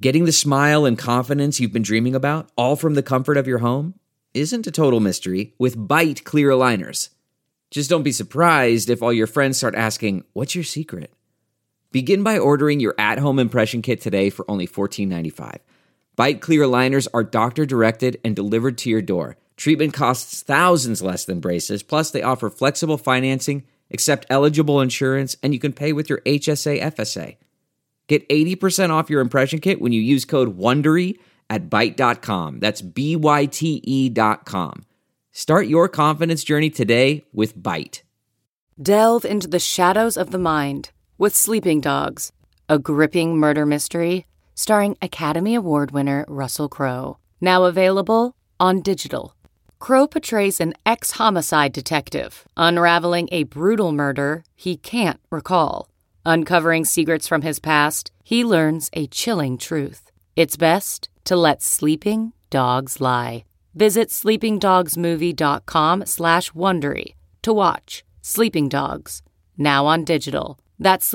Getting the smile and confidence you've been dreaming about, all from the comfort of your home, isn't a total mystery with Byte clear aligners. Just don't be surprised if all your friends start asking, "What's your secret?" Begin by ordering your at-home impression kit today for only $14.95. Byte clear aligners are doctor-directed and delivered to your door. Treatment costs thousands less than braces, plus they offer flexible financing, accept eligible insurance, and you can pay with your HSA FSA. Get 80% off your impression kit when you use code WONDERY at Byte.com. That's BYTE.com. Start your confidence journey today with Byte. Delve into the shadows of the mind with Sleeping Dogs, a gripping murder mystery starring Academy Award winner Russell Crowe. Now available on digital. Crowe portrays an ex-homicide detective unraveling a brutal murder he can't recall. Uncovering secrets from his past, he learns a chilling truth. It's best to let sleeping dogs lie. Visit sleepingdogsmovie.com/Wondery to watch Sleeping Dogs, now on digital. That's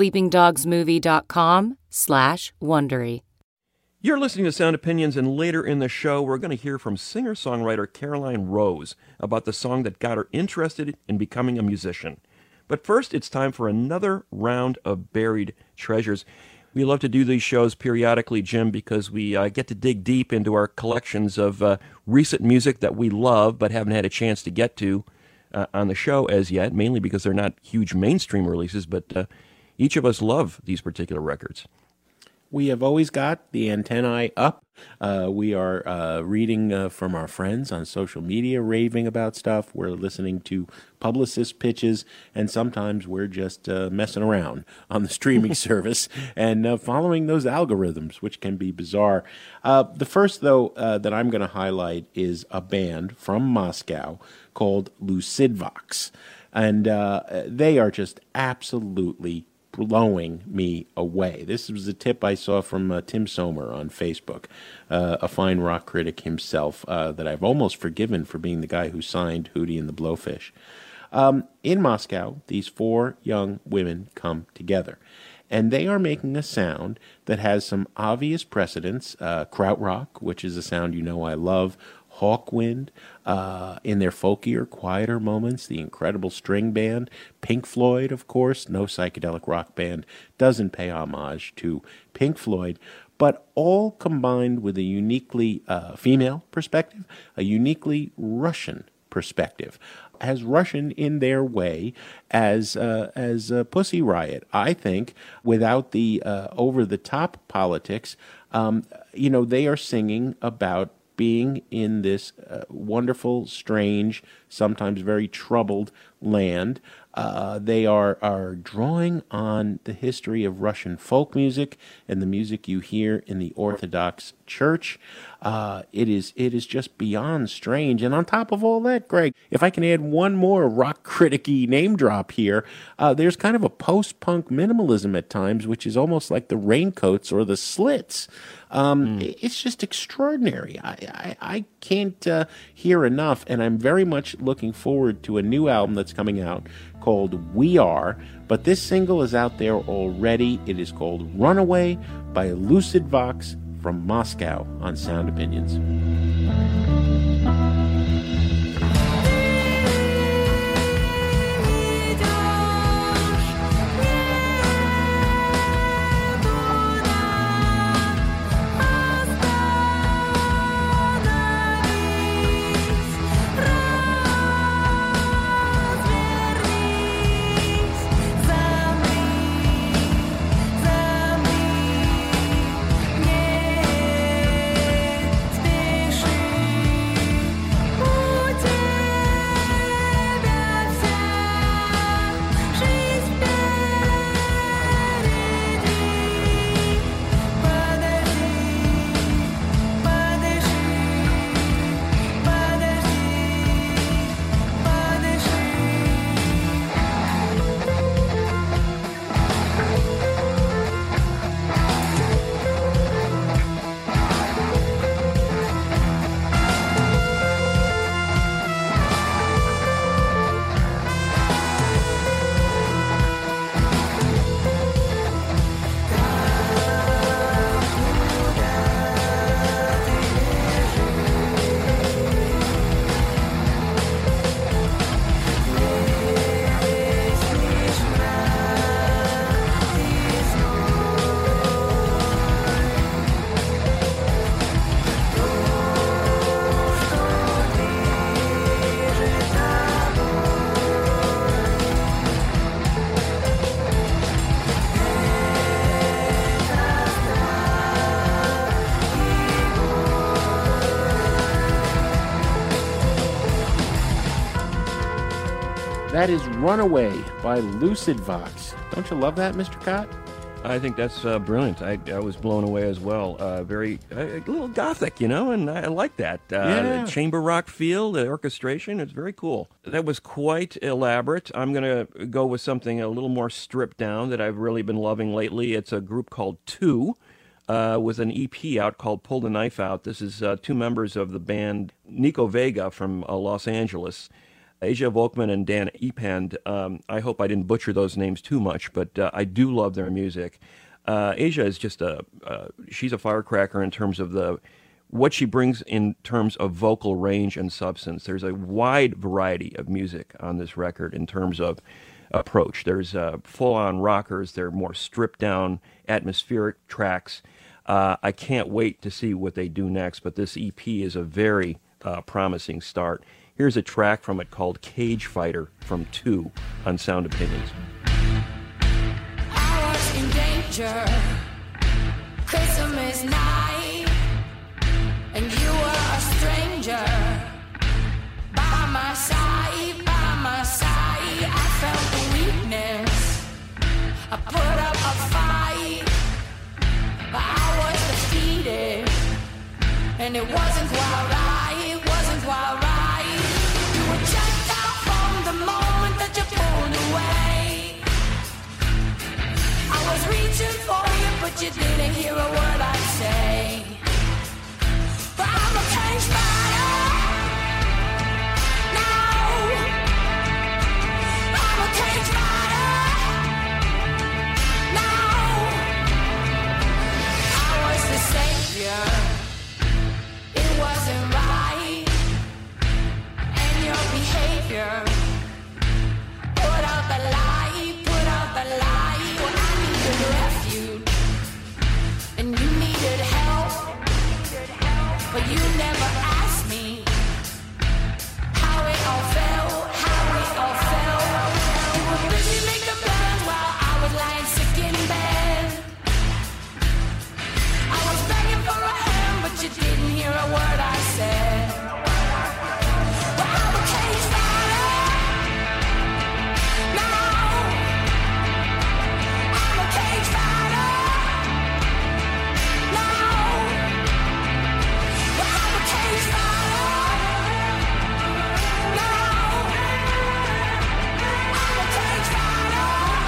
sleepingdogsmovie.com/Wondery. You're listening to Sound Opinions, and later in the show, we're going to hear from singer-songwriter Caroline Rose about the song that got her interested in becoming a musician. But first, it's time for another round of Buried Treasures. We love to do these shows periodically, Jim, because we get to dig deep into our collections of recent music that we love but haven't had a chance to get to on the show as yet, mainly because they're not huge mainstream releases, but each of us love these particular records. We have always got the antennae up. We are reading from our friends on social media, raving about stuff. We're listening to publicist pitches, and sometimes we're just messing around on the streaming service and following those algorithms, which can be bizarre. The first, though, that I'm going to highlight is a band from Moscow called Lucidvox, and they are just absolutely blowing me away. This was a tip I saw from Tim Somer on Facebook, a fine rock critic himself that I've almost forgiven for being the guy who signed Hootie and the Blowfish. In Moscow, these four young women come together, and they are making a sound that has some obvious precedents. Krautrock, which is a sound you know I love, Hawkwind, in their folkier, quieter moments, the incredible string band, Pink Floyd, of course. No psychedelic rock band doesn't pay homage to Pink Floyd, but all combined with a uniquely female perspective, a uniquely Russian perspective, as Russian in their way as Pussy Riot. I think without the over-the-top politics, they are singing about being in this wonderful, strange, sometimes very troubled land. They are drawing on the history of Russian folk music and the music you hear in the Orthodox Church. It is just beyond strange. And on top of all that, Greg, if I can add one more rock critic-y name drop here, there's kind of a post-punk minimalism at times, which is almost like the Raincoats or the Slits. It's just extraordinary. I can't hear enough, and I'm very much looking forward to a new album that's coming out called We Are, but this single is out there already. It is called Runaway by Lucidvox from Moscow on Sound Opinions. Спеши. That is Runaway by Lucid Vox. Don't you love that, Mr. Cott? I think that's brilliant. I was blown away as well. Very a little gothic, and I like that. Yeah. The chamber rock feel, the orchestration, it's very cool. That was quite elaborate. I'm going to go with something a little more stripped down that I've really been loving lately. It's a group called Two, with an EP out called Pull the Knife Out. This is two members of the band Nico Vega from Los Angeles, Asia Volkman and Dan Epand. I hope I didn't butcher those names too much, but I do love their music. Asia is just she's a firecracker in terms of what she brings in terms of vocal range and substance. There's a wide variety of music on this record in terms of approach. There's full-on rockers. There are more stripped-down atmospheric tracks. I can't wait to see what they do next, but this EP is a very promising start. Here's a track from it called Cage Fighter from Two on Sound Opinions. I was in danger, Christmas night, and you were a stranger. By my side, I felt the weakness. I put up a fight, but I was defeated, and it wasn't quite right. For you, but you didn't hear a word I say. But I'm a cage fighter now. I'm a cage fighter now. I was the savior. It wasn't right, and your behavior put out the light. Refuge, and you needed help, but you never asked me how it all felt. You were busy making plans while I was lying sick in bed. I was begging for a hand, but you didn't hear a word I said. Well, I'm a cage fighter now. Cage fighter now. Well, I'm a cage fighter now. I'm a cage fighter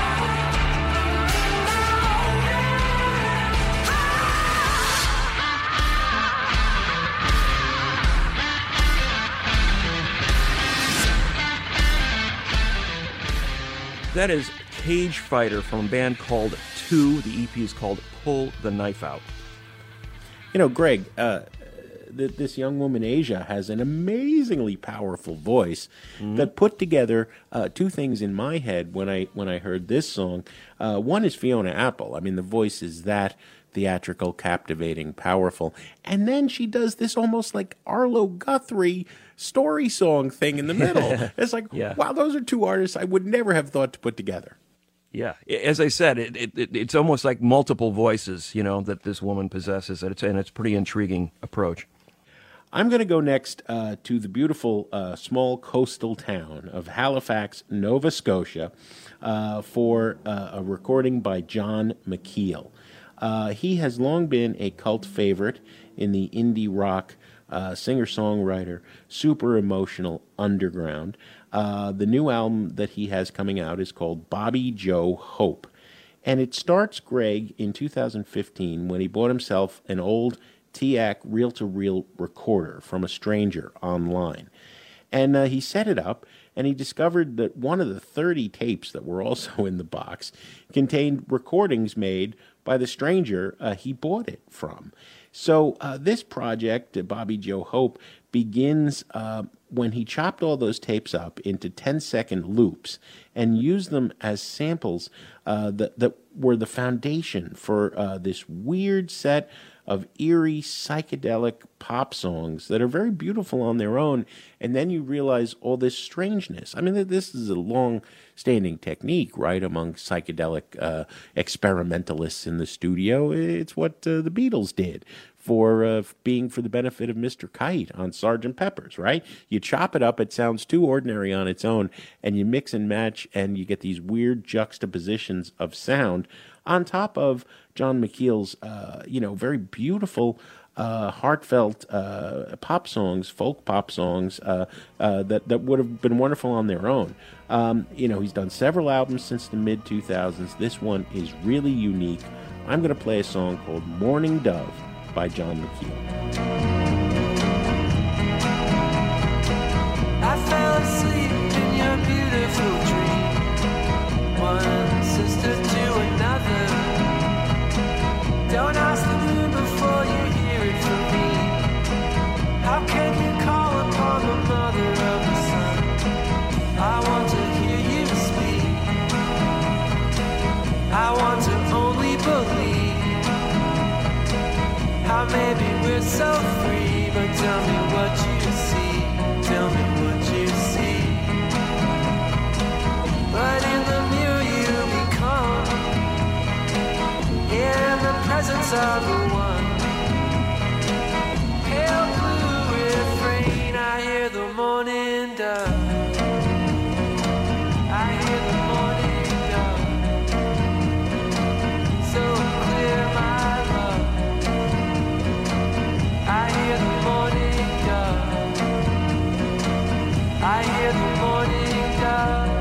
That is Cage Fighter from a band called Two. The EP is called Pull the Knife Out. Greg, this young woman, Asia, has an amazingly powerful voice that put together two things in my head when I heard this song. One is Fiona Apple. I mean, the voice is that theatrical, captivating, powerful. And then she does this almost like Arlo Guthrie story song thing in the middle. It's like, wow, those are two artists I would never have thought to put together. Yeah, as I said, it's almost like multiple voices, that this woman possesses, and it's a pretty intriguing approach. I'm going to go next to the beautiful small coastal town of Halifax, Nova Scotia, for a recording by John McKeel. He has long been a cult favorite in the indie rock singer-songwriter, super emotional underground. The new album that he has coming out is called Bobby Joe Hope. And it starts, Greg, in 2015 when he bought himself an old TAC reel-to-reel recorder from a stranger online. And he set it up, and he discovered that one of the 30 tapes that were also in the box contained recordings made by the stranger he bought it from. So this project, Bobby Joe Hope, begins when he chopped all those tapes up into 10-second loops and used them as samples that were the foundation for this weird set of eerie psychedelic pop songs that are very beautiful on their own, and then you realize all this strangeness. I mean, this is a long-standing technique, right, among psychedelic experimentalists in the studio. It's what the Beatles did for being for the benefit of Mr. Kite on Sgt. Pepper's, right? You chop it up, it sounds too ordinary on its own, and you mix and match, and you get these weird juxtapositions of sound on top of John McKeel's, very beautiful, heartfelt pop songs, folk pop songs that would have been wonderful on their own. He's done several albums since the mid-2000s. This one is really unique. I'm going to play a song called Morning Dove by John McKeel. I fell asleep in your beautiful dream, one sister to another. Don't ask the moon before you hear it from me. How can you call upon the mother of the sun? I want to hear you speak. I want to only believe. How maybe we're so free, but tell me what you see. Tell me what you see. But in the mirror you become, in the presence of the one. Pale blue refrain, I hear the morning dove. I hear the morning dove. So clear, my love. I hear the morning dove. I hear the morning dove.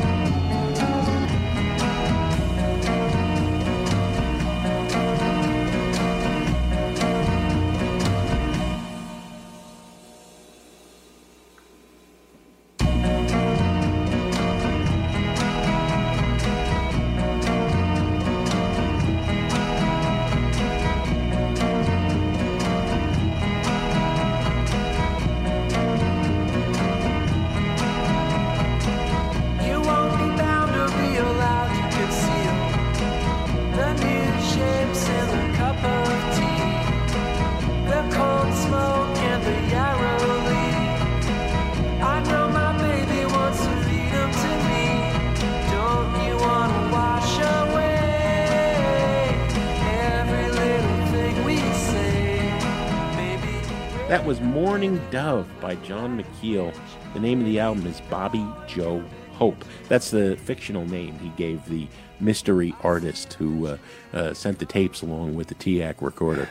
That was Morning Dove by John McKeel. The name of the album is Bobby Joe Hope. That's the fictional name he gave the mystery artist who sent the tapes along with the TIAC recorder.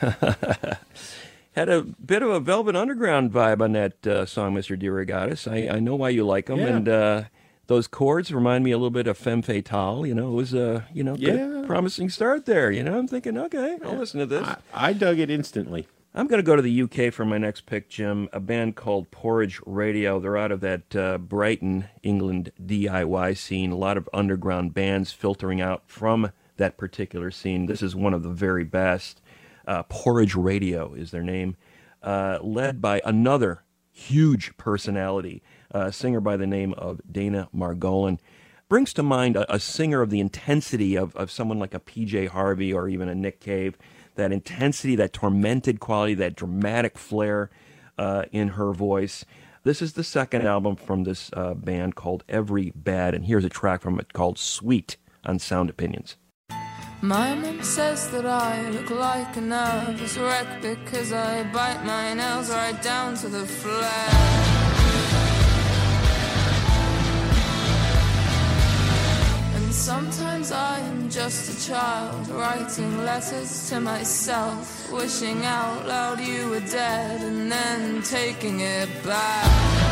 Had a bit of a Velvet Underground vibe on that song, Mr. DeRogatis. I know why you like them, and those chords remind me a little bit of Femme Fatale. It was a good, promising start there. I'm thinking, okay, I'll listen to this. I dug it instantly. I'm going to go to the UK for my next pick, Jim. A band called Porridge Radio. They're out of that Brighton, England DIY scene. A lot of underground bands filtering out from that particular scene. This is one of the very best. Porridge Radio is their name. Led by another huge personality, a singer by the name of Dana Margolin. Brings to mind a singer of the intensity of someone like a PJ Harvey or even a Nick Cave. That intensity, that tormented quality, that dramatic flair in her voice. This is the second album from this band called Every Bad, and here's a track from it called Sweet on Sound Opinions. My mom says that I look like a nervous wreck because I bite my nails right down to the flesh. Sometimes I am just a child, writing letters to myself, wishing out loud you were dead, and then taking it back.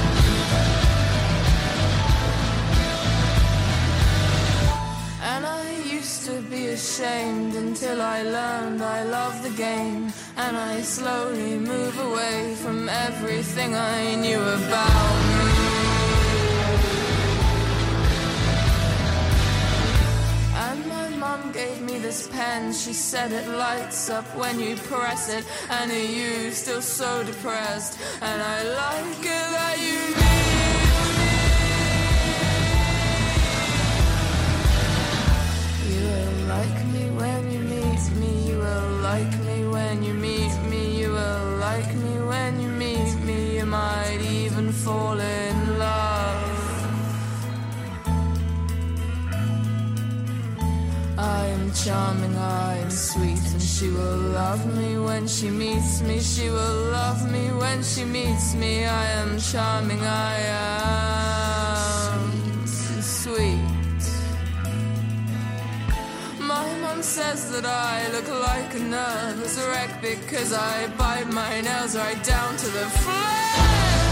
And I used to be ashamed until I learned I love the game, and I slowly move away from everything I knew about me. Mom gave me this pen, she said it lights up when you press it, and are you still so depressed? And I like it that you need me. You will like me when you meet me, you will like me when you meet charming, I am sweet, and she will love me when she meets me. She will love me when she meets me. I am charming, I am sweet. My mom says that I look like a nervous wreck because I bite my nails right down to the flesh.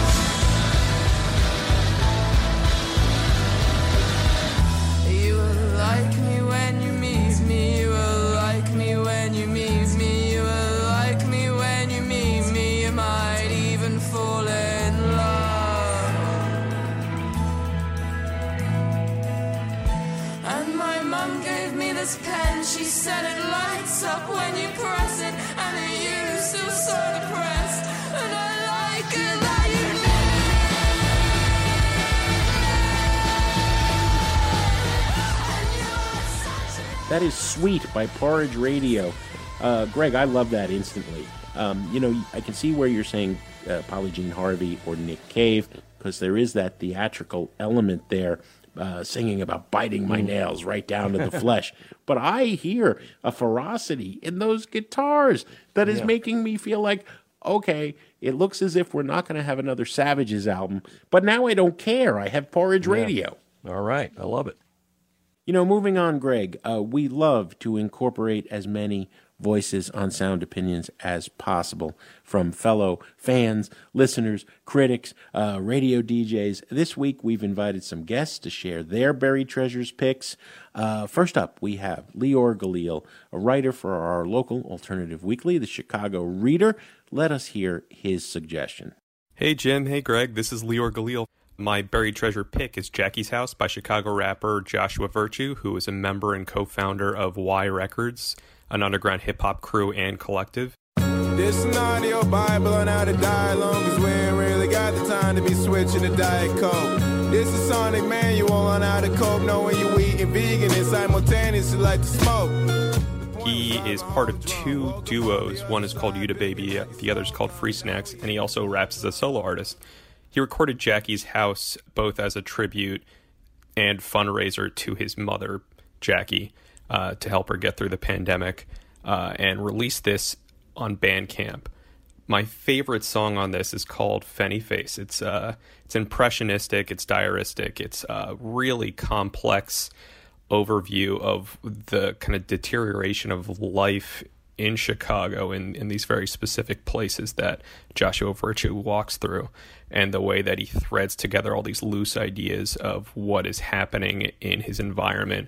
You will like me when you meet me. You will like me when you meet me. You will like me when you meet me. You might even fall in love. And my mum gave me this pen. She said it lights up when you press it, and it used to so depressed. And I like it that you know. That is Sweet by Porridge Radio. Greg, I love that instantly. I can see where you're saying Polly Jean Harvey or Nick Cave, because there is that theatrical element there, singing about biting my nails right down to the flesh. But I hear a ferocity in those guitars that is making me feel like, okay, it looks as if we're not going to have another Savages album, but now I don't care. I have Porridge Radio. All right. I love it. Moving on, Greg, we love to incorporate as many voices on Sound Opinions as possible from fellow fans, listeners, critics, radio DJs. This week, we've invited some guests to share their buried treasures picks. First up, we have Lior Galil, a writer for our local alternative weekly, the Chicago Reader. Let us hear his suggestion. Hey, Jim. Hey, Greg. This is Lior Galil. My buried treasure pick is Jackie's House by Chicago rapper Joshua Virtue, who is a member and co-founder of Y Records, an underground hip-hop crew and collective. This is not your Bible on how to die long, cause we ain't really got the time to be switching to Diet Coke. This is Sonic Manual on how to cope, knowing you eating vegan and simultaneously like to smoke. He is part of two duos. One is called Yuta Baby, the other is called Free Snacks, and he also raps as a solo artist. He recorded Jackie's House both as a tribute and fundraiser to his mother, Jackie, to help her get through the pandemic, and released this on Bandcamp. My favorite song on this is called Fenny Face. It's impressionistic, it's diaristic, it's a really complex overview of the kind of deterioration of life in Chicago, in these very specific places that Joshua Virtue walks through, and the way that he threads together all these loose ideas of what is happening in his environment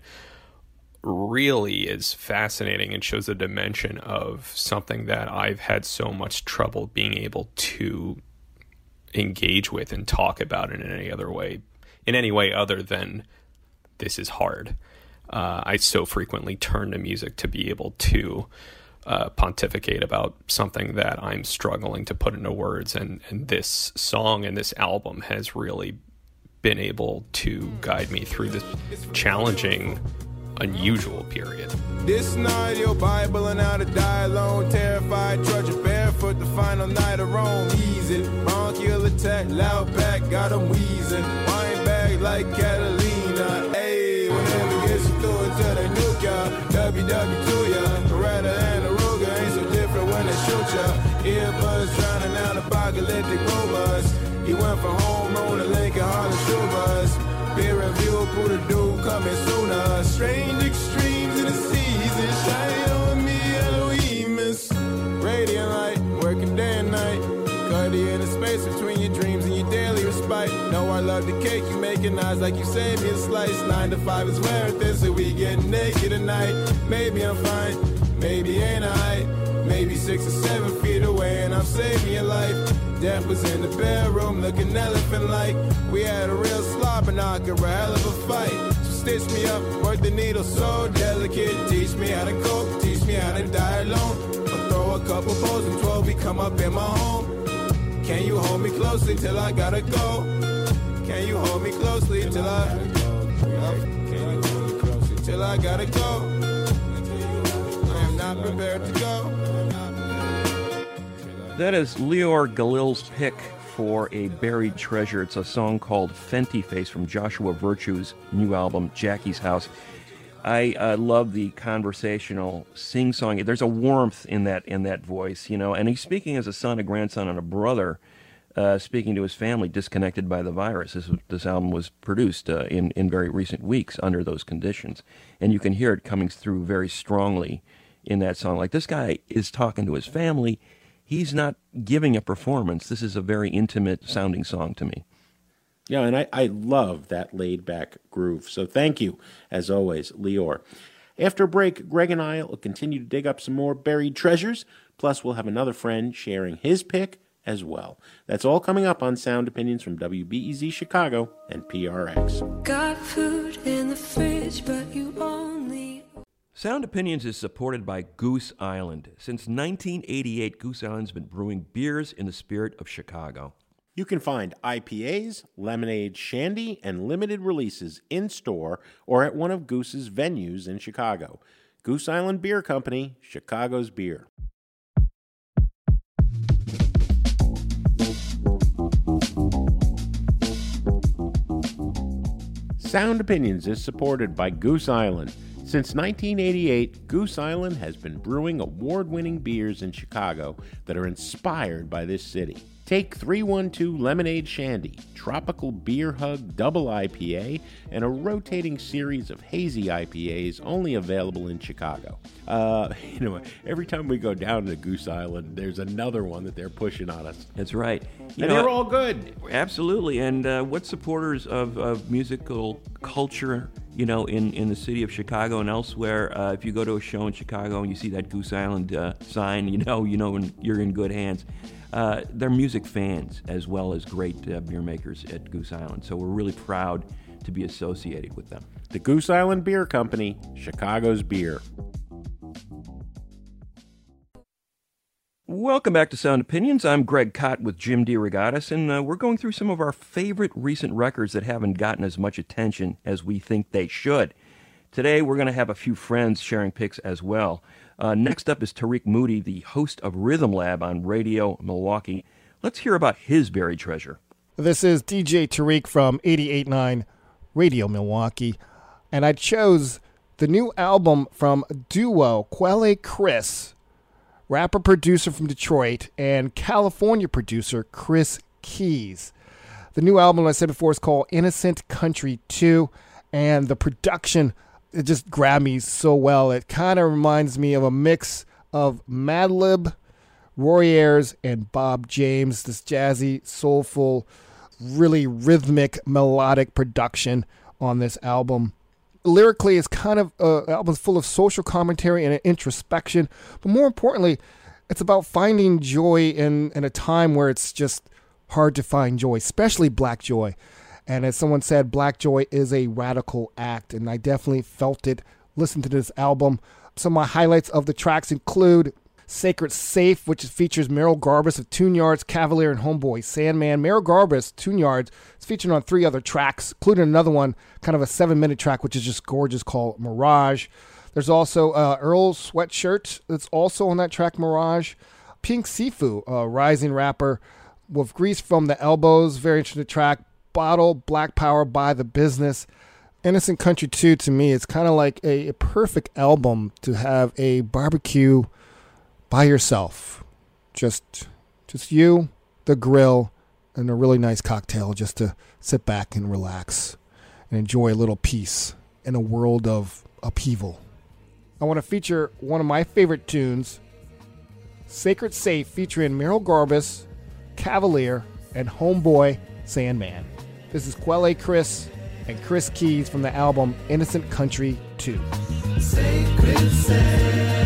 really is fascinating and shows a dimension of something that I've had so much trouble being able to engage with and talk about in any way other than this is hard. I so frequently turn to music to be able to pontificate about something that I'm struggling to put into words, and this song and this album has really been able to guide me through this challenging, unusual period. This not your Bible and how to die alone, terrified, trudging barefoot the final night of Rome. Easy, bronchial attack, loud back, got 'em wheezing, wine bag like Catalina. Hey, whenever gets you through it till they nuke ya, WW to ya, Beretta and Aruga ain't so different when they shoot ya. Earbuds drowning out apocalyptic robots. He went from home road to Lincoln Harlem Shore Bus. Peer review, Buddha dude coming sooner. Strange extremes in the season, shine on me, Elohim. Radiant light, working day and night. Cut in the space between your dreams and your daily respite. Know I love the cake you making, eyes like you saved me a slice. 9 to 5 is where it is, so we get naked tonight. Maybe I'm fine, maybe ain't I. Maybe 6 or 7 feet away and I'm saving your life. Death was in the bedroom looking elephant-like. We had a real slobber knocker, a hell of a fight. So stitch me up, work the needle so delicate. Teach me how to cope, teach me how to die alone. I'll throw a couple balls and 12 we come up in my home. Can you hold me closely till I gotta go? Can you hold me closely till I... Can you hold me closely till I gotta go? I am not prepared to go. That is Lior Galil's pick for a buried treasure. It's a song called Fenty Face from Joshua Virtue's new album, Jackie's House. I love the conversational sing-song. There's a warmth in that voice, and he's speaking as a son, a grandson, and a brother, speaking to his family disconnected by the virus. This album was produced in very recent weeks under those conditions, and you can hear it coming through very strongly in that song. Like, this guy is talking to his family. He's not giving a performance. This is a very intimate sounding song to me. Yeah, and I love that laid-back groove. So thank you, as always, Lior. After a break, Greg and I will continue to dig up some more buried treasures, plus we'll have another friend sharing his pick as well. That's all coming up on Sound Opinions from WBEZ Chicago and PRX. Got food in the fridge, but you only... Sound Opinions is supported by Goose Island. Since 1988, Goose Island's been brewing beers in the spirit of Chicago. You can find IPAs, lemonade, shandy, and limited releases in-store or at one of Goose's venues in Chicago. Goose Island Beer Company, Chicago's beer. Sound Opinions is supported by Goose Island. Since 1988, Goose Island has been brewing award-winning beers in Chicago that are inspired by this city. Take 312 Lemonade Shandy, Tropical Beer Hug Double IPA, and a rotating series of hazy IPAs only available in Chicago. Every time we go down to Goose Island, there's another one that they're pushing on us. That's right. And they're all good. Absolutely. And what supporters of musical culture, in the city of Chicago and elsewhere, if you go to a show in Chicago and you see that Goose Island sign, you know you're in good hands. They're music fans as well as great beer makers at Goose Island. So we're really proud to be associated with them. The Goose Island Beer Company, Chicago's beer. Welcome back to Sound Opinions. I'm Greg Kot with Jim DeRogatis, and we're going through some of our favorite recent records that haven't gotten as much attention as we think they should. Today, we're going to have a few friends sharing picks as well. Next up is Tariq Moody, the host of Rhythm Lab on Radio Milwaukee. Let's hear about his buried treasure. This is DJ Tariq from 88.9 Radio Milwaukee, and I chose the new album from duo Quelle Chris, rapper-producer from Detroit, and California producer Chris Keys. The new album, as I said before, is called Innocent Country 2, and the production, it just grabbed me so well. It kind of reminds me of a mix of Madlib, Roy Ayers, and Bob James. This jazzy, soulful, really rhythmic, melodic production on this album. Lyrically, it's kind of an album full of social commentary and introspection, but more importantly, it's about finding joy in a time where it's just hard to find joy, especially black joy. And as someone said, black joy is a radical act, and I definitely felt it. Listen to this album. Some of my highlights of the tracks include Sacred Safe, which features Merrill Garbus of Tune Yards, Cavalier, and Homeboy Sandman. Merrill Garbus, Tune Yards, is featured on 3 other tracks, including another one, kind of a 7-minute track, which is just gorgeous, called Mirage. There's also Earl Sweatshirt that's also on that track, Mirage. Pink Sifu, a rising rapper with Grease from the Elbows, very interesting track. Bottle, Black Power by The Business. Innocent Country 2, to me, it's kind of like a perfect album to have a barbecue by yourself. Just you, the grill, and a really nice cocktail just to sit back and relax and enjoy a little peace in a world of upheaval. I want to feature one of my favorite tunes, Sacred Safe, featuring Merrill Garbus, Cavalier, and Homeboy Sandman. This is Quelle Chris and Chris Keys from the album Innocent Country 2. Sacred Safe.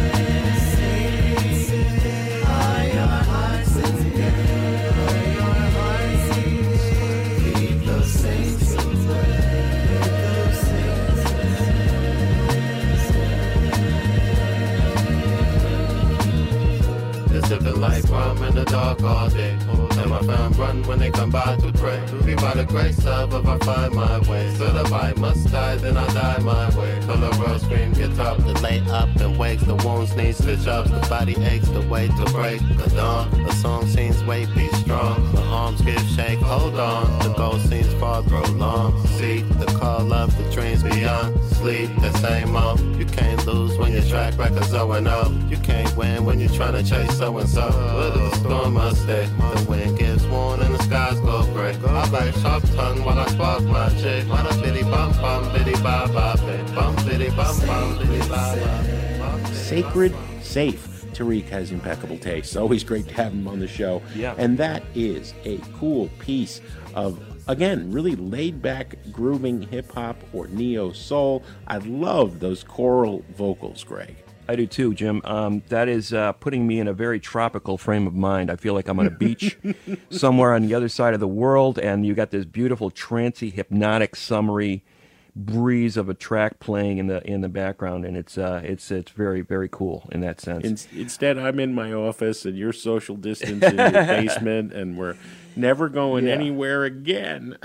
Life while in the dark all day. And my fam run when they come by to pray. To be by the grace of I find my way. So the I must die, then I die my way. Till the world scream, get up, the lay up and wakes. The wounds need stitch ups, the body aches, the way to break. The dawn, the song seems weight, be strong. The arms give shake, hold on. The goal seems far, grow long. See the call of the dreams beyond. Sleep, the same old. You can't lose when your track record's 0-0. You can't win when you're trying to chase so-and-so. But the storm must stay. The wind gives warning, the skies go gray. I bite sharp tongue while I spark my chick. Bada biddy bum bum biddy ba ba bum biddy bum bum biddy ba ba. Sacred Safe. Tariq has impeccable taste. Always great to have him on the show. Yeah. And that is a cool piece of, again, really laid-back, grooving hip-hop or neo-soul. I love those choral vocals, Greg. I do too, Jim. That is putting me in a very tropical frame of mind. I feel like I'm on a beach somewhere on the other side of the world, and you got this beautiful, trancy, hypnotic, summery breeze of a track playing in the background, and it's very, very cool in that sense. Instead, I'm in my office, and you're social distance in your basement, and we're never going anywhere again.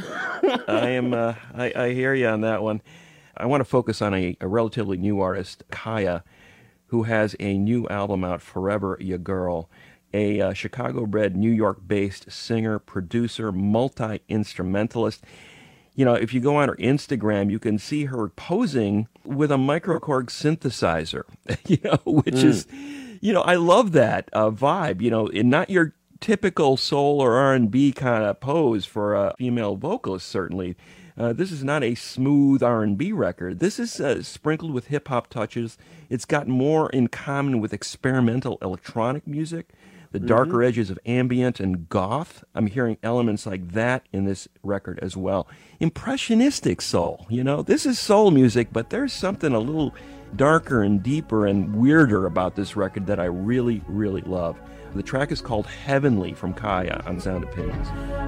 I am. I hear you on that one. I want to focus on a relatively new artist, Kaya, who has a new album out, Forever Ya Girl, a Chicago-bred, New York-based singer, producer, multi-instrumentalist. You know, if you go on her Instagram, you can see her posing with a microKORG synthesizer, which is, I love that vibe, not your typical soul or R&B kind of pose for a female vocalist, certainly. This is not a smooth R&B record. This is sprinkled with hip-hop touches. It's got more in common with experimental electronic music, the darker edges of ambient and goth. I'm hearing elements like that in this record as well. Impressionistic soul, This is soul music, but there's something a little darker and deeper and weirder about this record that I really, really love. The track is called Heavenly from Kaya on Sound Opinions.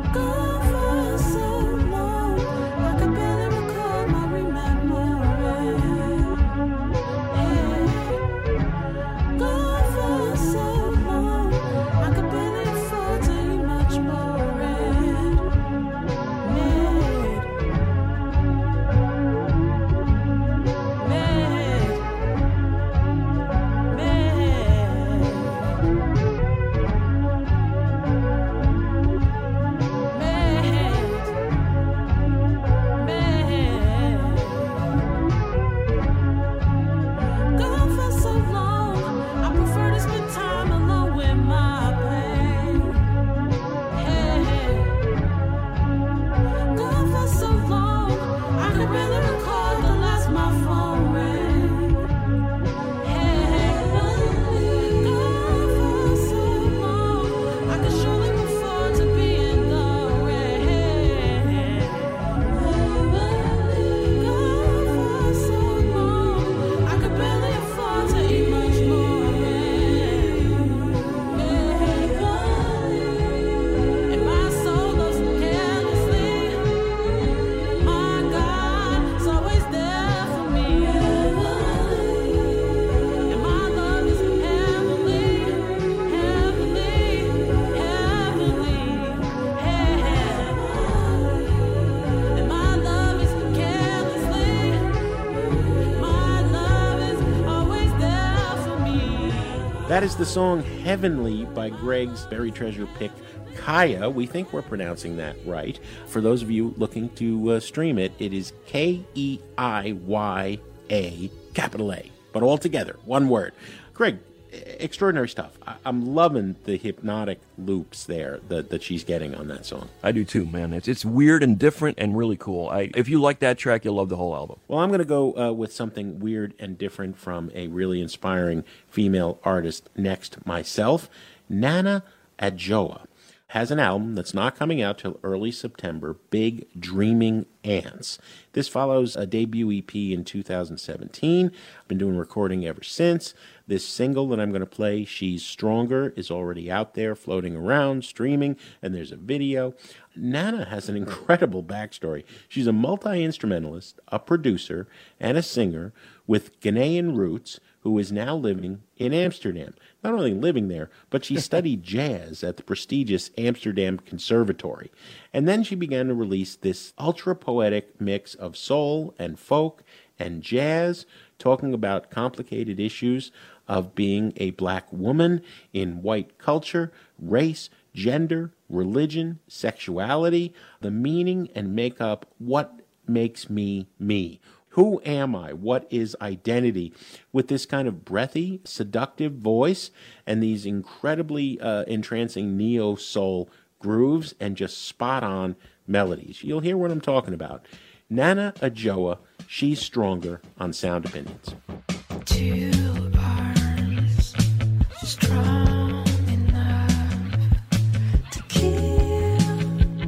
That is the song Heavenly by Greg's Buried Treasure pick, Kaya. We think we're pronouncing that right. For those of you looking to stream it, it is Keiya, capital A, but all together, one word. Greg, extraordinary stuff. I'm loving the hypnotic loops there that she's getting on that song. I do too, man. It's weird and different and really cool. If you like that track, you'll love the whole album. Well, I'm going to go with something weird and different from a really inspiring female artist next myself. Nana Adjoa has an album that's not coming out till early September, Big Dreaming Ants. This follows a debut EP in 2017. I've been doing recording ever since. This single that I'm going to play, She's Stronger, is already out there, floating around, streaming, and there's a video. Nana has an incredible backstory. She's a multi-instrumentalist, a producer, and a singer with Ghanaian roots who is now living in Amsterdam. Not only living there, but she studied jazz at the prestigious Amsterdam Conservatory. And then she began to release this ultra-poetic mix of soul and folk and jazz, talking about complicated issues of being a black woman in white culture, race, gender, religion, sexuality, the meaning and makeup, what makes me me. Who am I? What is identity? With this kind of breathy, seductive voice and these incredibly entrancing neo-soul grooves and just spot-on melodies. You'll hear what I'm talking about. Nana Adjoa, She's Stronger on Sound Opinions. 2 arms strong enough to kill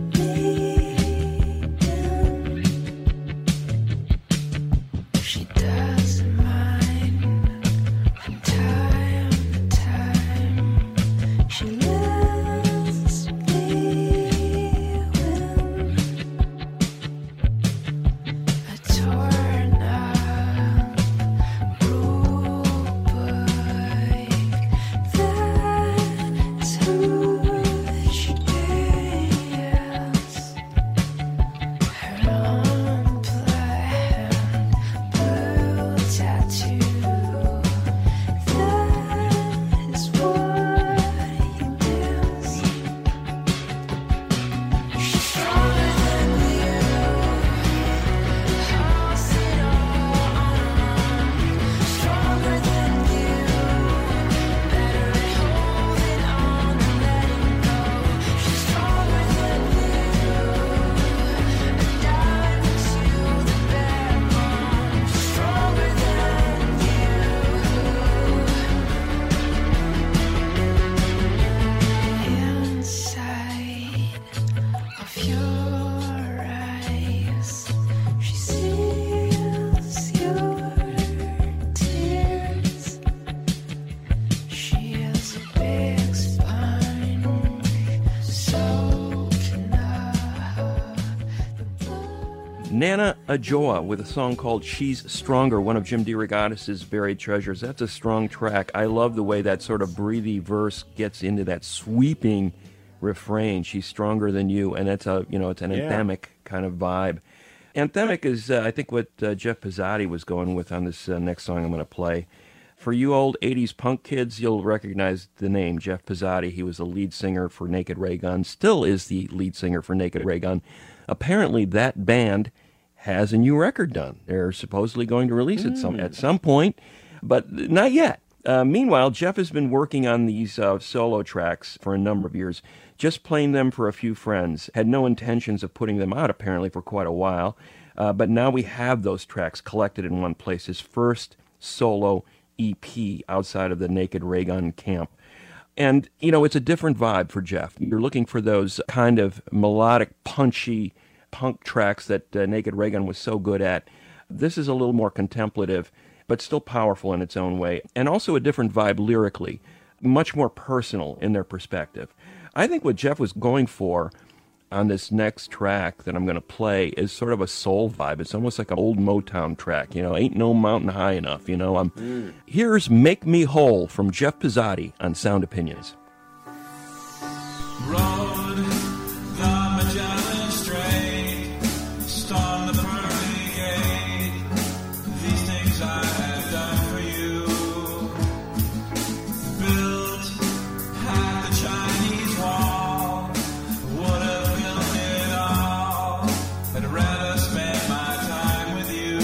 me down. She doesn't mind from time to time. She lets me win. A torn up rule book. That's who she is. Her own plan, blue tattoo. That is what you miss. She's stronger than you. House it all on. Stronger than you. Better at holding on and letting go. She's stronger than you. A diamond to the backbone. She's stronger than you. Inside of your eyes, she sees your tears. She has a big sponge soaking up the blood. Nana Adjoa with a song called She's Stronger, one of Jim DeRogatis' buried treasures. That's a strong track. I love the way that sort of breathy verse gets into that sweeping refrain. She's stronger than you, and it's an anthemic kind of vibe. Anthemic is, I think, what Jeff Pezzati was going with on this next song I'm going to play. For you old 80s punk kids, you'll recognize the name Jeff Pezzati. He was the lead singer for Naked Ray Gun, still is the lead singer for Naked Ray Gun. Apparently, that band has a new record done. They're supposedly going to release it at some point, but not yet. Meanwhile, Jeff has been working on these solo tracks for a number of years, just playing them for a few friends. Had no intentions of putting them out, apparently, for quite a while. But now we have those tracks collected in one place. His first solo EP outside of the Naked Ray Gun camp. And, it's a different vibe for Jeff. You're looking for those kind of melodic, punchy punk tracks that Naked Ray Gun was so good at. This is a little more contemplative, but still powerful in its own way. And also a different vibe lyrically, much more personal in their perspective. I think what Jeff was going for on this next track that I'm going to play is sort of a soul vibe. It's almost like an old Motown track, Ain't No Mountain High Enough, Here's Make Me Whole from Jeff Pezzati on Sound Opinions. Road the Magellan Strait, storm the pearly gate. These things I have done for you. Built at the Chinese wall, would have built it all. I'd rather spend my time with you.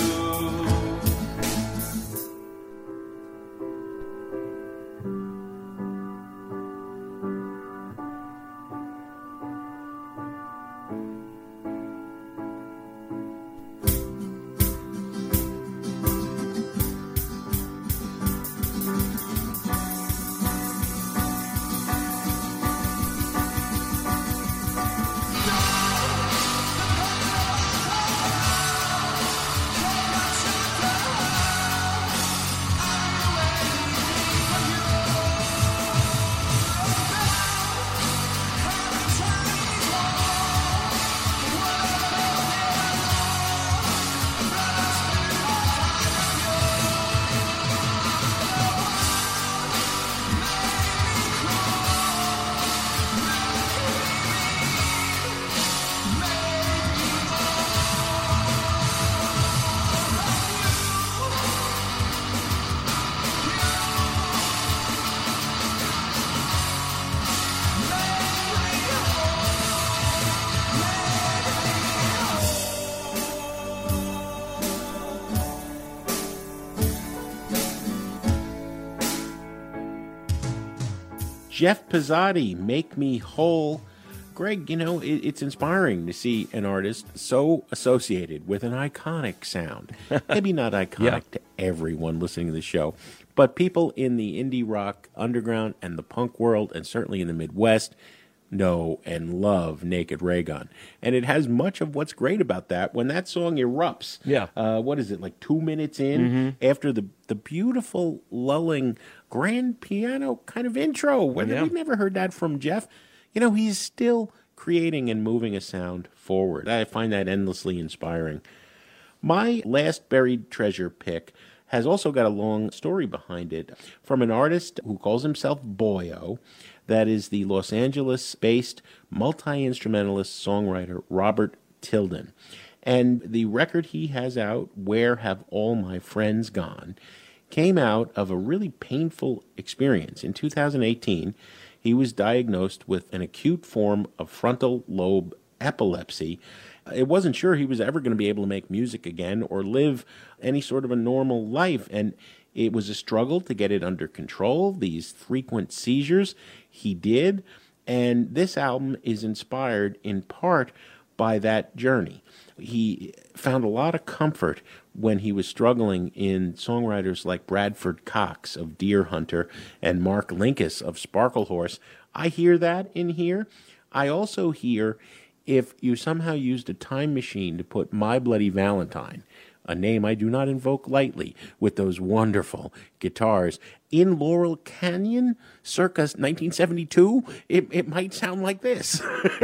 Jeff Pizzotti, Make Me Whole. Greg, it's inspiring to see an artist so associated with an iconic sound. Maybe not iconic to everyone listening to the show, but people in the indie rock underground and the punk world, and certainly in the Midwest, know and love Naked Raygun. And it has much of what's great about that when that song erupts. Yeah. What is it, like 2 minutes in, after the beautiful, lulling grand piano kind of intro. We've never heard that from Jeff. He's still creating and moving a sound forward. I find that endlessly inspiring. My last buried treasure pick has also got a long story behind it from an artist who calls himself Boyo. That is the Los Angeles-based multi-instrumentalist songwriter Robert Tilden. And the record he has out, Where Have All My Friends Gone, came out of a really painful experience. In 2018, he was diagnosed with an acute form of frontal lobe epilepsy. It wasn't sure he was ever going to be able to make music again or live any sort of a normal life. And it was a struggle to get it under control, these frequent seizures. He did. And this album is inspired in part by that journey. He found a lot of comfort when he was struggling in songwriters like Bradford Cox of Deer Hunter and Mark Linkous of Sparklehorse. I hear that in here. I also hear if you somehow used a time machine to put My Bloody Valentine, a name I do not invoke lightly, with those wonderful guitars, in Laurel Canyon, circa 1972, it might sound like this.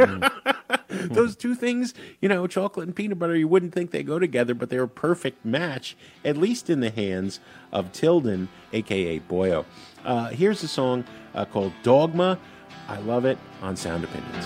Those two things, chocolate and peanut butter, you wouldn't think they go together, but they're a perfect match, at least in the hands of Tilden, a.k.a. Boyo. Here's a song called Dogma. I love it on Sound Opinions.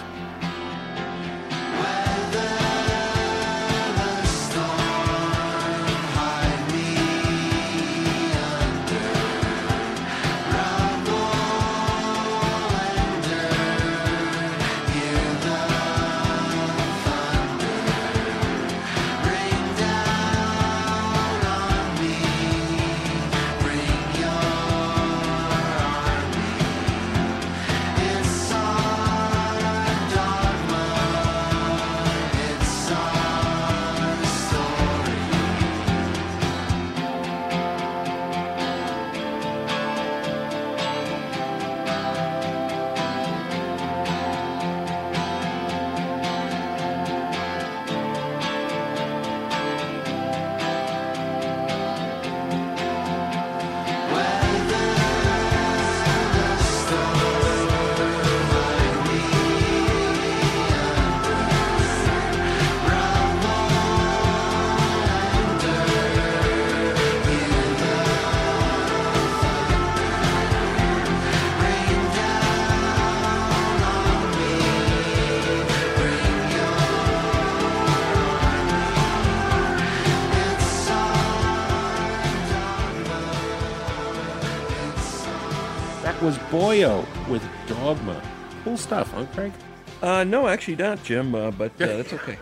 Was Boyo with Dogma. Cool stuff, huh, Craig? No, actually not, Jim, but that's okay.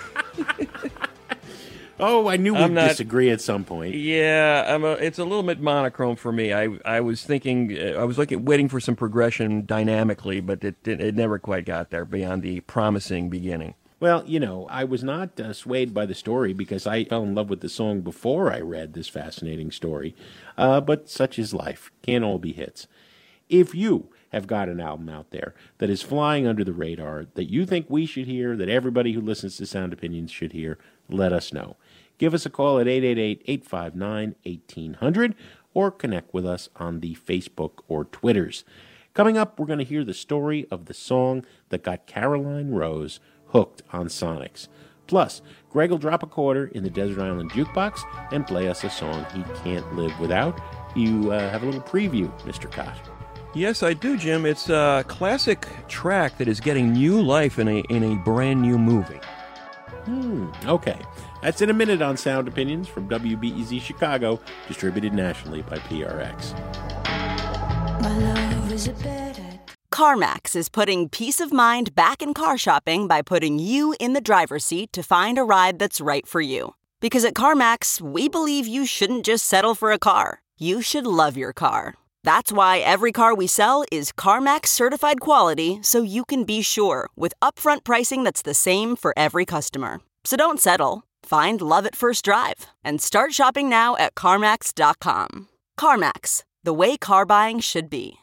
Oh, I knew we'd disagree at some point. Yeah, it's a little bit monochrome for me. I was thinking, I was waiting for some progression dynamically, but it never quite got there beyond the promising beginning. Well, I was not swayed by the story because I fell in love with the song before I read this fascinating story. But such is life. Can't all be hits. If you have got an album out there that is flying under the radar, that you think we should hear, that everybody who listens to Sound Opinions should hear, let us know. Give us a call at 888-859-1800 or connect with us on the Facebook or Twitters. Coming up, we're going to hear the story of the song that got Caroline Rose hooked on Sonics. Plus, Greg will drop a quarter in the Desert Island Jukebox and play us a song he can't live without. You have a little preview, Mr. Cott. Yes, I do, Jim. It's a classic track that is getting new life in a brand new movie. Okay. That's in a minute on Sound Opinions from WBEZ Chicago, distributed nationally by PRX. My love is a better. CarMax is putting peace of mind back in car shopping by putting you in the driver's seat to find a ride that's right for you. Because at CarMax, we believe you shouldn't just settle for a car. You should love your car. That's why every car we sell is CarMax certified quality, so you can be sure with upfront pricing that's the same for every customer. So don't settle. Find love at first drive and start shopping now at CarMax.com. CarMax, the way car buying should be.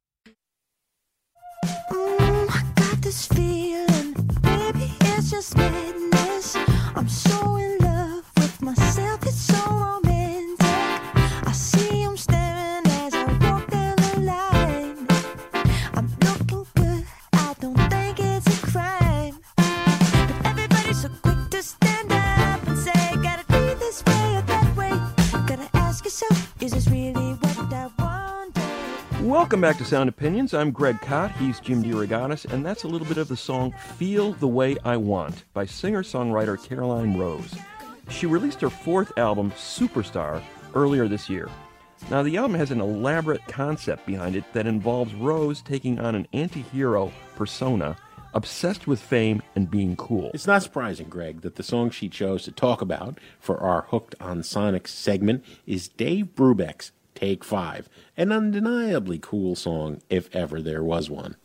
I got this feeling, baby, it's just madness. I'm so in love with myself, it's so romantic. I see him staring as I walk down the line. I'm looking good, I don't think it's a crime. But everybody's so quick to stand up and say, gotta be this way or that way. Gotta ask yourself, is this really what I want? Welcome back to Sound Opinions. I'm Greg Kot, he's Jim DeRogatis, and that's a little bit of the song Feel the Way I Want by singer-songwriter Caroline Rose. She released her fourth album, Superstar, earlier this year. Now, the album has an elaborate concept behind it that involves Rose taking on an anti-hero persona, obsessed with fame and being cool. It's not surprising, Greg, that the song she chose to talk about for our Hooked on Sonic segment is Dave Brubeck's Take 5, an undeniably cool song if ever there was one.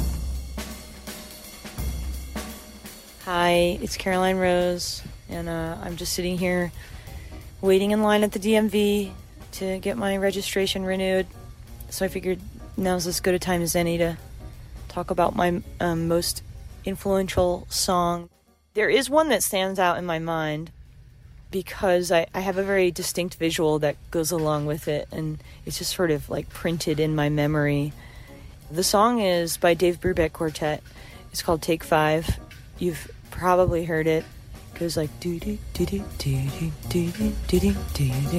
Hi, it's Caroline Rose, and I'm just sitting here waiting in line at the DMV to get my registration renewed. So I figured now's as good a time as any to talk about my most influential song. There is one that stands out in my mind because I have a very distinct visual that goes along with it, and it's just sort of like printed in my memory. The song is by Dave Brubeck Quartet. It's called Take 5. You've probably heard it. It goes like doo doo doo doo doo doo doo doo doo doo.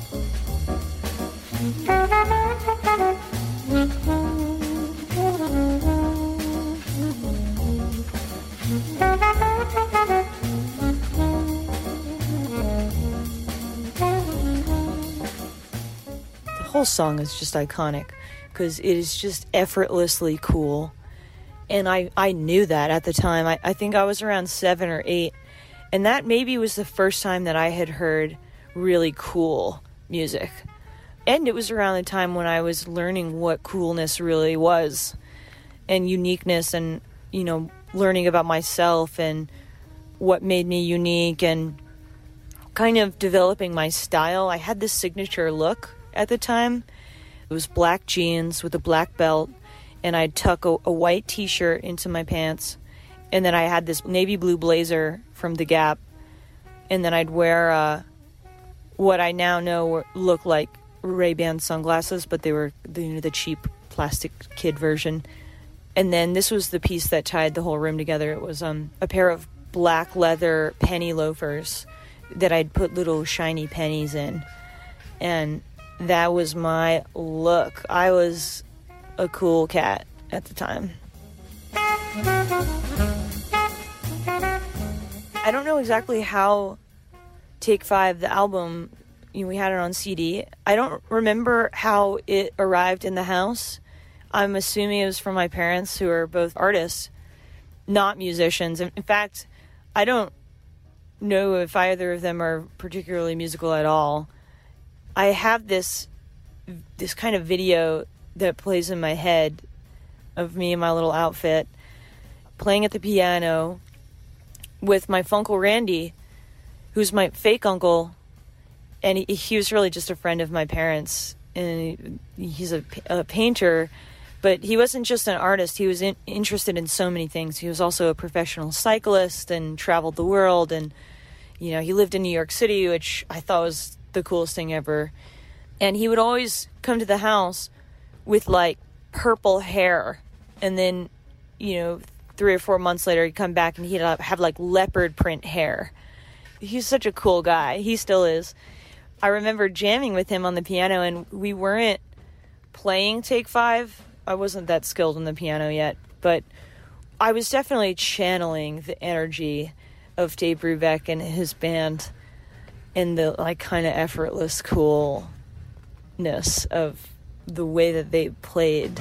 The whole song is just iconic because it is just effortlessly cool. And I knew that at the time. I think I was around 7 or 8. And that maybe was the first time that I had heard really cool music. And it was around the time when I was learning what coolness really was. And uniqueness and, you know, learning about myself and what made me unique and kind of developing my style. I had this signature look at the time. It was black jeans with a black belt. And I'd tuck a white t-shirt into my pants. And then I had this navy blue blazer from The Gap. And then I'd wear what I now know look like Ray-Ban sunglasses, but they were the cheap plastic kid version. And then this was the piece that tied the whole room together. It was a pair of black leather penny loafers that I'd put little shiny pennies in. And that was my look. I was a cool cat at the time. I don't know exactly how Take 5, the album, we had it on CD. I don't remember how it arrived in the house. I'm assuming it was from my parents, who are both artists, not musicians. In fact, I don't know if either of them are particularly musical at all. I have this kind of video that plays in my head of me in my little outfit playing at the piano with my Funkle Randy, who's my fake uncle, and he was really just a friend of my parents, and he's a painter, but he wasn't just an artist. He was interested in so many things. He was also a professional cyclist and traveled the world, and he lived in New York City, which I thought was the coolest thing ever. And he would always come to the house with like purple hair, and then 3 or 4 months later he'd come back and he'd have like leopard print hair. He's such a cool guy. He still is. I remember jamming with him on the piano, and we weren't playing Take 5. I wasn't that skilled on the piano yet, but I was definitely channeling the energy of Dave Brubeck and his band and the like kind of effortless coolness of the way that they played.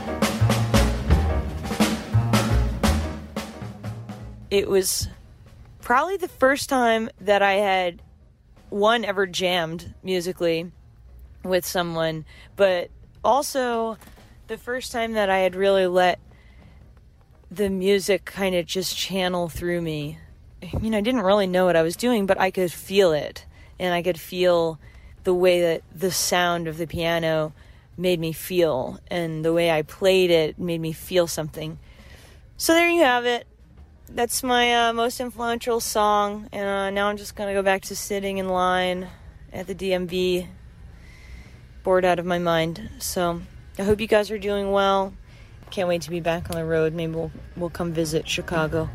It was probably the first time that I had, ever jammed musically with someone, but also the first time that I had really let the music kind of just channel through me. I mean, I didn't really know what I was doing, but I could feel it, and I could feel the way that the sound of the piano made me feel, and the way I played it made me feel something. So there you have it. That's my most influential song, and now I'm just going to go back to sitting in line at the DMV, bored out of my mind. So I hope you guys are doing well. Can't wait to be back on the road. Maybe we'll come visit Chicago.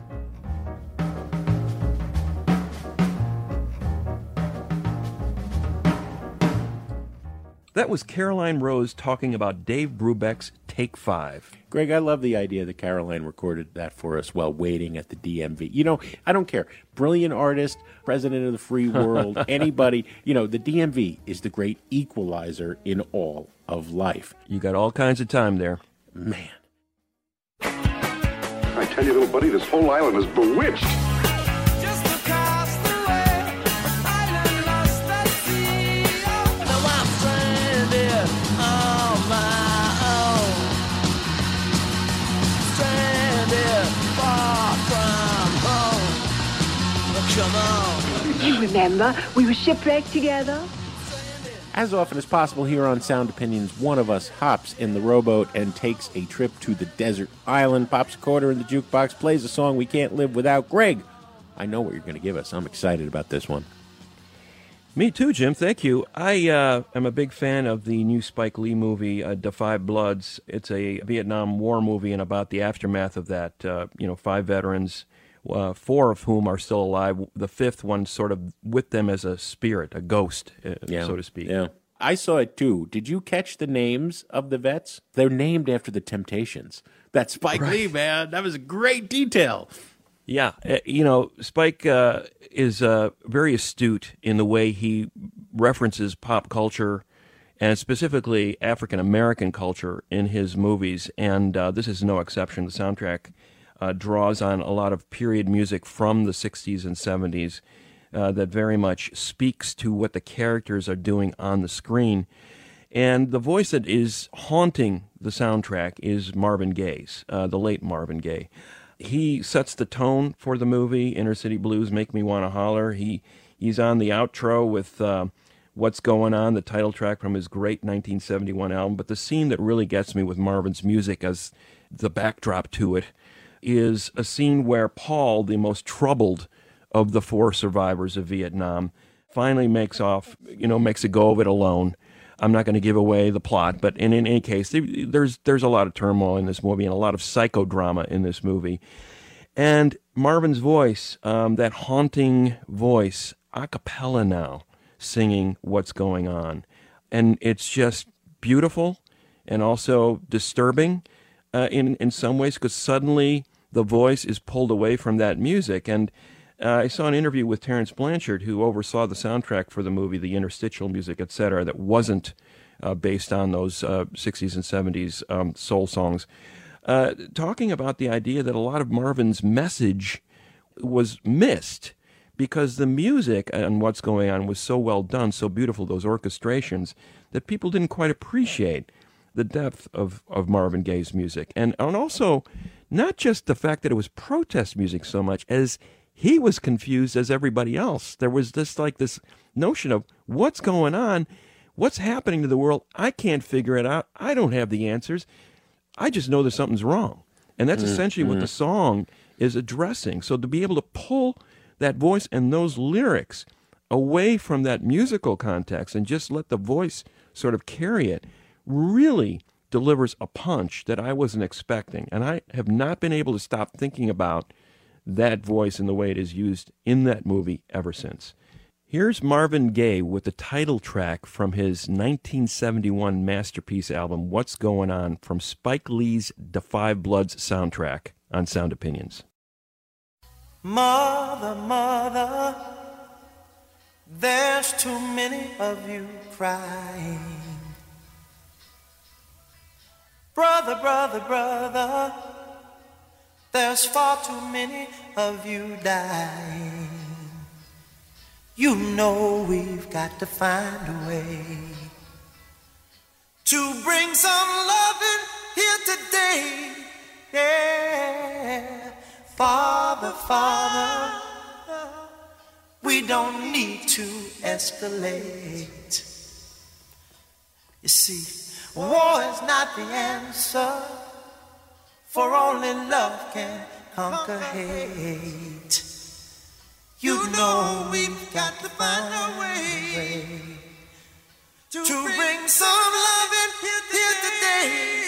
That was Caroline Rose talking about Dave Brubeck's Take 5. Greg, I love the idea that Caroline recorded that for us while waiting at the DMV. You know, I don't care. Brilliant artist, president of the free world, anybody. You know, the DMV is the great equalizer in all of life. You got all kinds of time there. Man. I tell you, little buddy, this whole island is bewitched. Just across the way, island lost at sea. Now I'm stranded on my own. Stranded far from home. Come on. You remember, we were shipwrecked together. As often as possible here on Sound Opinions, one of us hops in the rowboat and takes a trip to the desert island, pops a quarter in the jukebox, plays a song we can't live without. Greg, I know what you're going to give us. I'm excited about this one. Me too, Jim. Thank you. I am a big fan of the new Spike Lee movie, Da 5 Bloods. It's a Vietnam War movie and about the aftermath of that. 5 veterans, 4 of whom are still alive. The 5th one sort of with them as a spirit, a ghost, so to speak. Yeah. I saw it too. Did you catch the names of the vets? They're named after the Temptations. That's Spike Lee, man. That was a great detail. Yeah. Spike is very astute in the way he references pop culture and specifically African-American culture in his movies. And this is no exception. The soundtrack draws on a lot of period music from the 60s and 70s that very much speaks to what the characters are doing on the screen. And the voice that is haunting the soundtrack is Marvin Gaye's, the late Marvin Gaye. He sets the tone for the movie, Inner City Blues, Make Me Wanna Holler. He's on the outro with What's Going On, the title track from his great 1971 album. But the scene that really gets me with Marvin's music as the backdrop to it is a scene where Paul, the most troubled of the 4 survivors of Vietnam, finally makes a go of it alone. I'm not going to give away the plot, but in any case, there's a lot of turmoil in this movie and a lot of psychodrama in this movie. And Marvin's voice, that haunting voice, a cappella now, singing What's Going On. And it's just beautiful and also disturbing in some ways, because suddenly the voice is pulled away from that music. And I saw an interview with Terrence Blanchard, who oversaw the soundtrack for the movie, the interstitial music, etc., that wasn't based on those 60s and 70s soul songs, talking about the idea that a lot of Marvin's message was missed because the music and What's Going On was so well done, so beautiful, those orchestrations, that people didn't quite appreciate the depth of Marvin Gaye's music. And also, not just the fact that it was protest music so much as he was confused as everybody else. There was this notion of what's going on, what's happening to the world. I can't figure it out. I don't have the answers. I just know that something's wrong. And that's essentially what the song is addressing. So to be able to pull that voice and those lyrics away from that musical context and just let the voice sort of carry it really delivers a punch that I wasn't expecting. And I have not been able to stop thinking about that voice and the way it is used in that movie ever since. Here's Marvin Gaye with the title track from his 1971 masterpiece album, What's Going On, from Spike Lee's Da 5 Bloods soundtrack on Sound Opinions. Mother, mother, there's too many of you crying. Brother, brother, brother, There's far too many of you dying. You know we've got to find a way to bring some loving here today. Yeah, Father, Father, we don't need to escalate. You see, war is not the answer, for only love can conquer hate. You know we've got to find a way to bring some love in here today.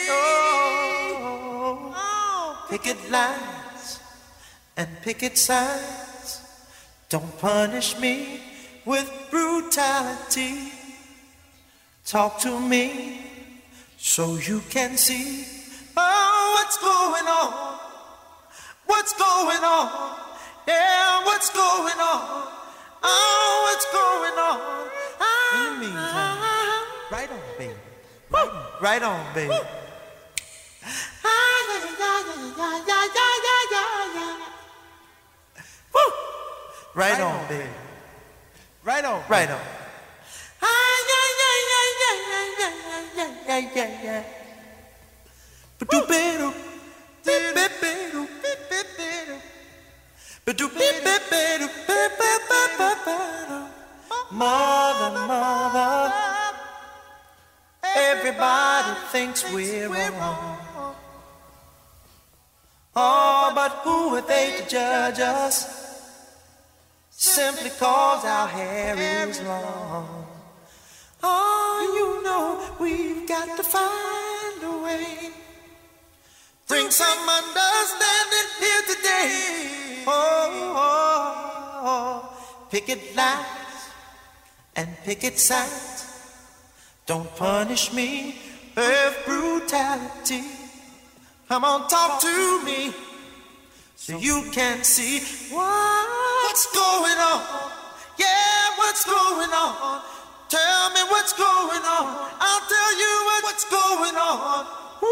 Oh, picket lines and picket signs. Don't punish me with brutality. Talk to me so you can see what's going on. What's going on? Yeah, what's going on? Oh, what's going on? In the meantime, right on, baby. Right on, baby. Right on, baby. Right on. Right on. Mother, mother, everybody thinks we're wrong. Oh, but who are they to judge us? Simply cause our hair is long. Oh, you know we've got to find a way. Bring some understanding here today. Oh, picket lines and picket signs. Don't punish me with brutality. Come on, talk to me so you can see what's going on. Yeah, what's going on? Tell me what's going on. I'll tell you what's going on.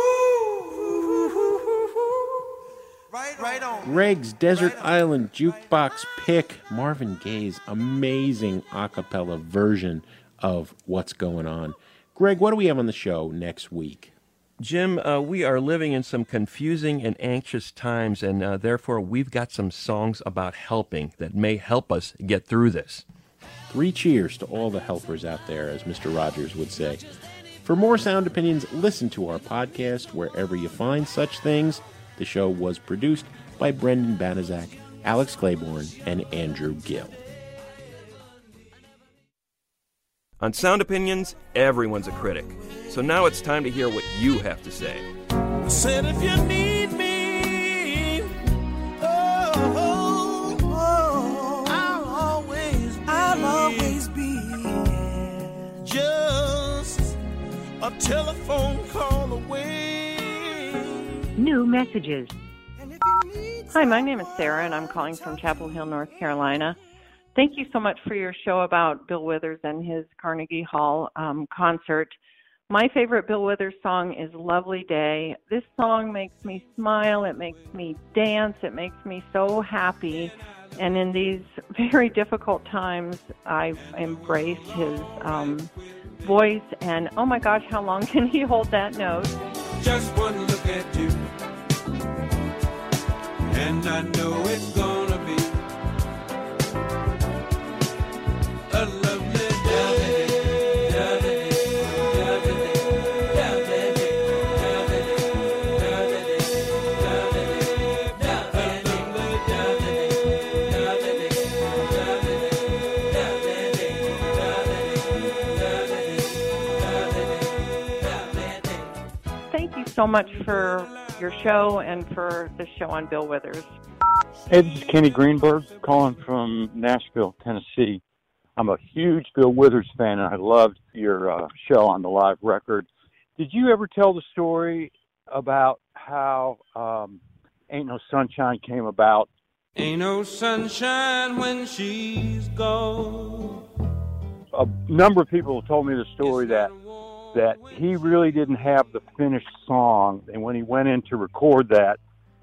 Right on. Greg's Desert Island Jukebox pick, Marvin Gaye's amazing a cappella version of What's Going On. Greg, what do we have on the show next week? Jim, we are living in some confusing and anxious times, and therefore we've got some songs about helping that may help us get through this. 3 cheers to all the helpers out there, as Mr. Rogers would say. For more Sound Opinions, listen to our podcast wherever you find such things. The show was produced by Brendan Banaszak, Alex Claiborne, and Andrew Gill. On Sound Opinions, everyone's a critic. So now it's time to hear what you have to say. I said if you need me, I'll always be just a telephone call away. New messages. Hi, my name is Sarah, and I'm calling from Chapel Hill, North Carolina. Thank you so much for your show about Bill Withers and his Carnegie Hall concert. My favorite Bill Withers song is Lovely Day. This song makes me smile, it makes me dance, it makes me so happy. And in these very difficult times, I've embraced his voice, and oh my gosh, how long can he hold that note? Just one look at you, and I know it's gonna be a lovely day. Thank you so much for your show and for the show on Bill Withers. Hey, this is Kenny Greenberg calling from Nashville, Tennessee. I'm a huge Bill Withers fan, and I loved your show on the live record. Did you ever tell the story about how Ain't No Sunshine came about? Ain't no sunshine when she's gone. A number of people have told me the story that he really didn't have the finished song, and when he went in to record that,